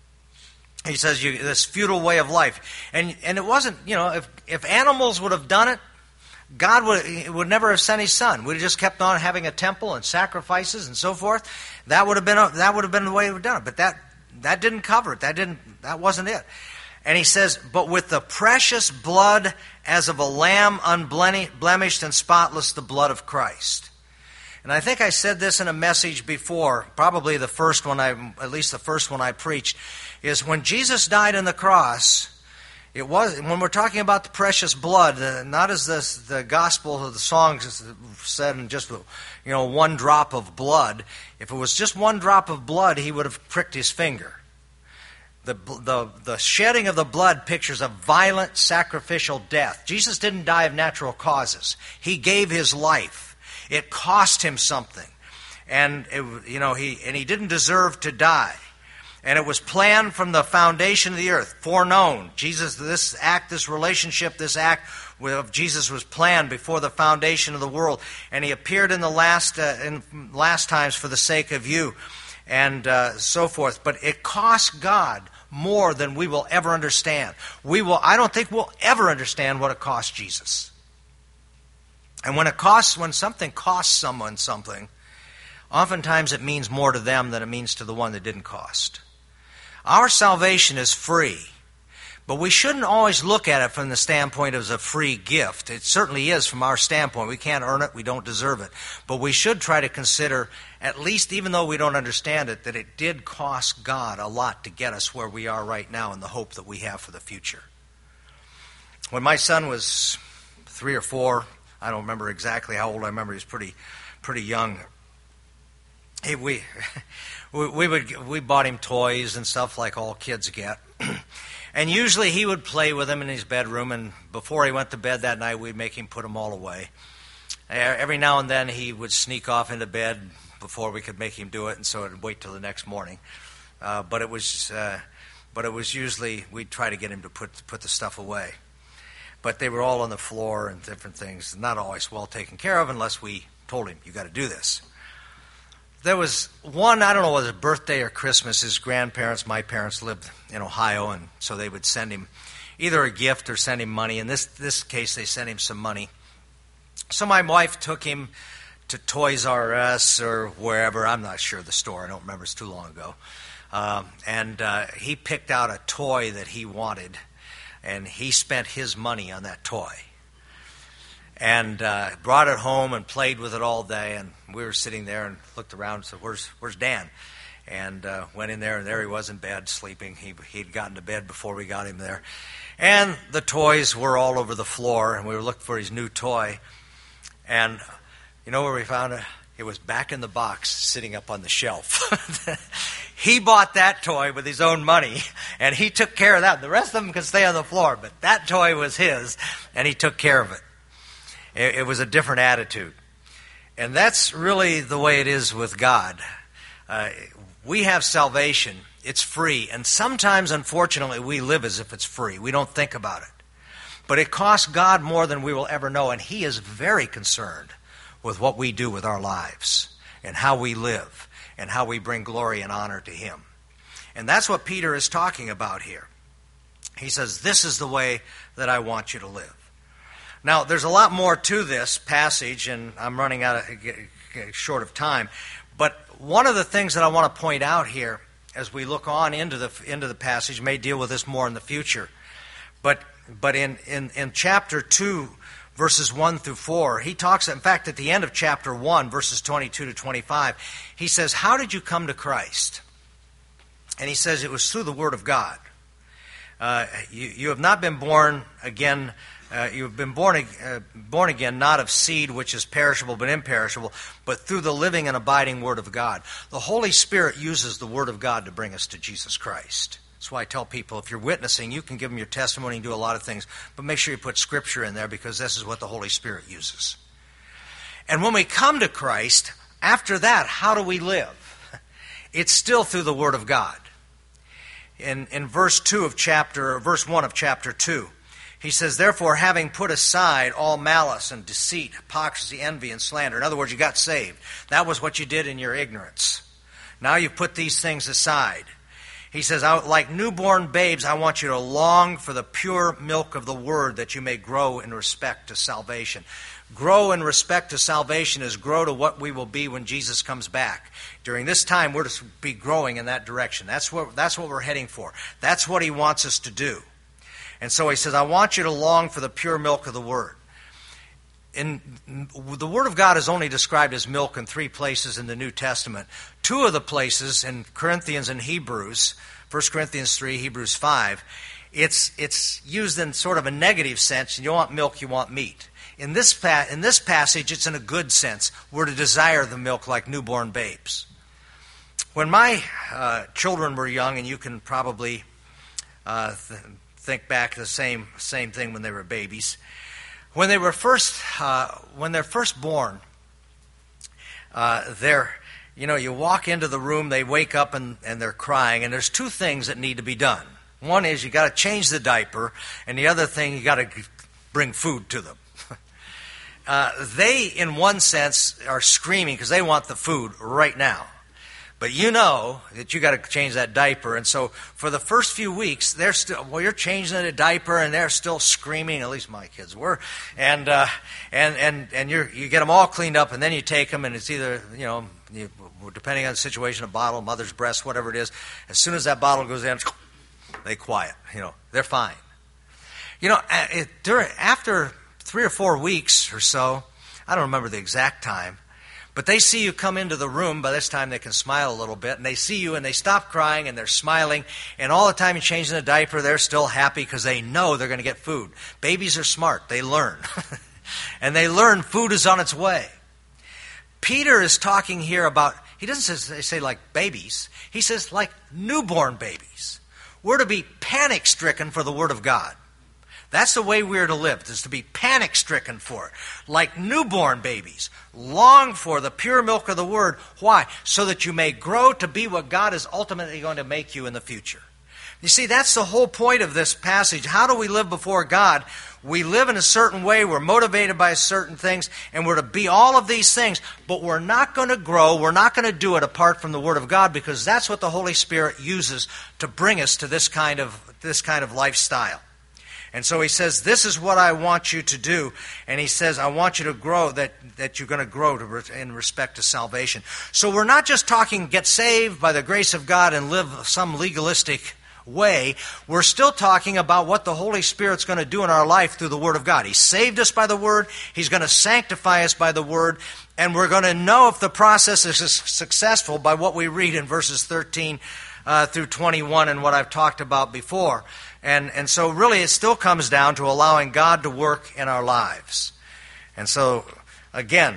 He says you, this feudal way of life. And and it wasn't, you know, if, if animals would have done it, God would, would never have sent his Son. We'd have just kept on having a temple and sacrifices and so forth. That would have been a, that would have been the way it would have done it. But that that didn't cover it. That didn't that wasn't it. And he says, "But with the precious blood as of a lamb unblemished and spotless, the blood of Christ." And I think I said this in a message before, probably the first one I, at least the first one I preached, is when Jesus died on the cross, it was, when we're talking about the precious blood, uh, not as this, the gospel of the songs said, in just, you know, one drop of blood. If it was just one drop of blood, he would have pricked his finger. The, the, the shedding of the blood pictures a violent sacrificial death. Jesus didn't die of natural causes. He gave his life. It cost him something. And, it, you know, he, and he didn't deserve to die. And it was planned from the foundation of the earth, foreknown. Jesus, this act, this relationship, this act of Jesus was planned before the foundation of the world. And he appeared in the last, uh, in last times for the sake of you. And uh, so forth. But it costs God more than we will ever understand. We will. I don't think we'll ever understand what it cost Jesus. And when it costs, when something costs someone something, oftentimes it means more to them than it means to the one that didn't cost. Our salvation is free, but we shouldn't always look at it from the standpoint of a free gift. It certainly is from our standpoint. We can't earn it. We don't deserve it. But we should try to consider, at least even though we don't understand it, that it did cost God a lot to get us where we are right now and the hope that we have for the future. When my son was three or four, I don't remember exactly how old. I remember he was pretty, pretty young. Hey, we, we, we would we bought him toys and stuff like all kids get. And usually he would play with them in his bedroom, and before he went to bed that night, we'd make him put them all away. Every now and then he would sneak off into bed before we could make him do it, and so it'd wait till the next morning. Uh, but it was, uh, but it was usually we'd try to get him to put put the stuff away. But they were all on the floor and different things, not always well taken care of unless we told him, "You got to do this." There was one, I don't know whether it was birthday or Christmas, his grandparents, my parents lived in Ohio, and so they would send him either a gift or send him money. In this this case, they sent him some money. So my wife took him to Toys R Us or wherever. I'm not sure the store. I don't remember. It's too long ago. Um, and uh, he picked out a toy that he wanted, and he spent his money on that toy. And uh, brought it home and played with it all day. And we were sitting there and looked around and said, where's, where's Dan? And uh, went in there, and there he was in bed sleeping. He, he'd gotten to bed before we got him there. And the toys were all over the floor, and we were looking for his new toy. And you know where we found it? It was back in the box, sitting up on the shelf. He bought that toy with his own money, and he took care of that. The rest of them could stay on the floor, but that toy was his, and he took care of it. It, it was a different attitude. And that's really the way it is with God. Uh, We have salvation. It's free. And sometimes, unfortunately, we live as if it's free. We don't think about it. But it costs God more than we will ever know, and He is very concerned with what we do with our lives and how we live and how we bring glory and honor to Him. And that's what Peter is talking about here. He says, this is the way that I want you to live. Now, there's a lot more to this passage, and I'm running out of short of time. But one of the things that I want to point out here as we look on into the into the passage, may deal with this more in the future. But but in, in, in chapter two, verses one through four, he talks, in fact, at the end of chapter one, verses twenty-two to twenty-five, he says, how did you come to Christ? And he says it was through the Word of God. Uh, you, you have not been born again. Uh, you have been born, uh, born again, not of seed which is perishable but imperishable, but through the living and abiding Word of God. The Holy Spirit uses the Word of God to bring us to Jesus Christ. That's why I tell people, if you're witnessing, you can give them your testimony and do a lot of things, but make sure you put Scripture in there, because this is what the Holy Spirit uses. And when we come to Christ, after that, how do we live? It's still through the Word of God. In, in verse two of chapter, verse one of chapter two, he says, therefore, having put aside all malice and deceit, hypocrisy, envy, and slander. In other words, you got saved. That was what you did in your ignorance. Now you've put these things aside. He says, like newborn babes, I want you to long for the pure milk of the Word, that you may grow in respect to salvation. Grow in respect to salvation is grow to what we will be when Jesus comes back. During this time, we're to be growing in that direction. That's what, that's what we're heading for. That's what He wants us to do. And so he says, I want you to long for the pure milk of the Word. In, the Word of God is only described as milk in three places in the New Testament. Two of the places, in Corinthians and Hebrews, First Corinthians three, Hebrews five, it's, it's used in sort of a negative sense. You don't want milk, you want meat. In this, pa- in this passage, it's in a good sense. We're to desire the milk like newborn babes. When my uh, children were young, and you can probably uh, th- think back to the same same thing when they were babies. When they were first, uh, when they're first born, uh, they're, you know, you walk into the room, they wake up and, and they're crying, and there's two things that need to be done. One is you got to change the diaper, and the other thing, you got to bring food to them. uh, they, in one sense, are screaming because they want the food right now. But you know that you got to change that diaper, and so for the first few weeks, they're still, well, you're changing the diaper, and they're still screaming. At least my kids were, and uh, and and and you you get them all cleaned up, and then you take them, and it's either, you know, you, depending on the situation, a bottle, mother's breast, whatever it is. As soon as that bottle goes in, they quiet. You know, they're fine. You know, it, during after three or four weeks or so, I don't remember the exact time. But they see you come into the room. By this time, they can smile a little bit. And they see you, and they stop crying, and they're smiling. And all the time you're changing the diaper, they're still happy because they know they're going to get food. Babies are smart. They learn. And they learn food is on its way. Peter is talking here about, he doesn't say, say like babies. He says like newborn babies. We're to be panic-stricken for the Word of God. That's the way we're to live, is to be panic-stricken for it. Like newborn babies, long for the pure milk of the Word. Why? So that you may grow to be what God is ultimately going to make you in the future. You see, that's the whole point of this passage. How do we live before God? We live in a certain way, we're motivated by certain things, and we're to be all of these things, but we're not going to grow, we're not going to do it apart from the Word of God, because that's what the Holy Spirit uses to bring us to this kind of, this kind of lifestyle. And so he says, this is what I want you to do. And he says, I want you to grow, that, that you're going to grow to, in respect to salvation. So we're not just talking get saved by the grace of God and live some legalistic way. We're still talking about what the Holy Spirit's going to do in our life through the Word of God. He saved us by the Word. He's going to sanctify us by the Word. And we're going to know if the process is successful by what we read in verses thirteen uh, through twenty-one and what I've talked about before. And and so really it still comes down to allowing God to work in our lives. And so, again,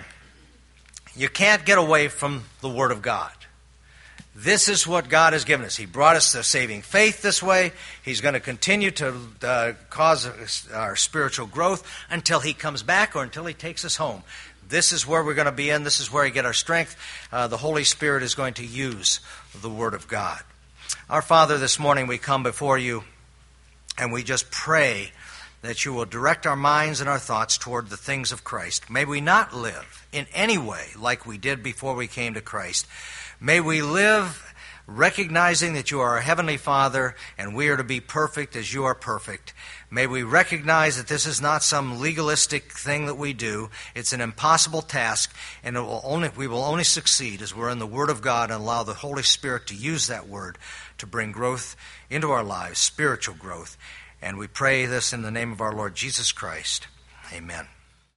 you can't get away from the Word of God. This is what God has given us. He brought us to saving faith this way. He's going to continue to uh, cause our spiritual growth until He comes back or until He takes us home. this is where we're going to be in. This is where we get our strength. Uh, the Holy Spirit is going to use the Word of God. Our Father, this morning we come before you and we just pray that you will direct our minds and our thoughts toward the things of Christ. May we not live in any way like we did before we came to Christ. May we live recognizing that you are our Heavenly Father and we are to be perfect as you are perfect. May we recognize that this is not some legalistic thing that we do. It's an impossible task, and it will only, we will only succeed as we're in the Word of God and allow the Holy Spirit to use that Word to bring growth into our lives, spiritual growth. And we pray this in the name of our Lord Jesus Christ. Amen.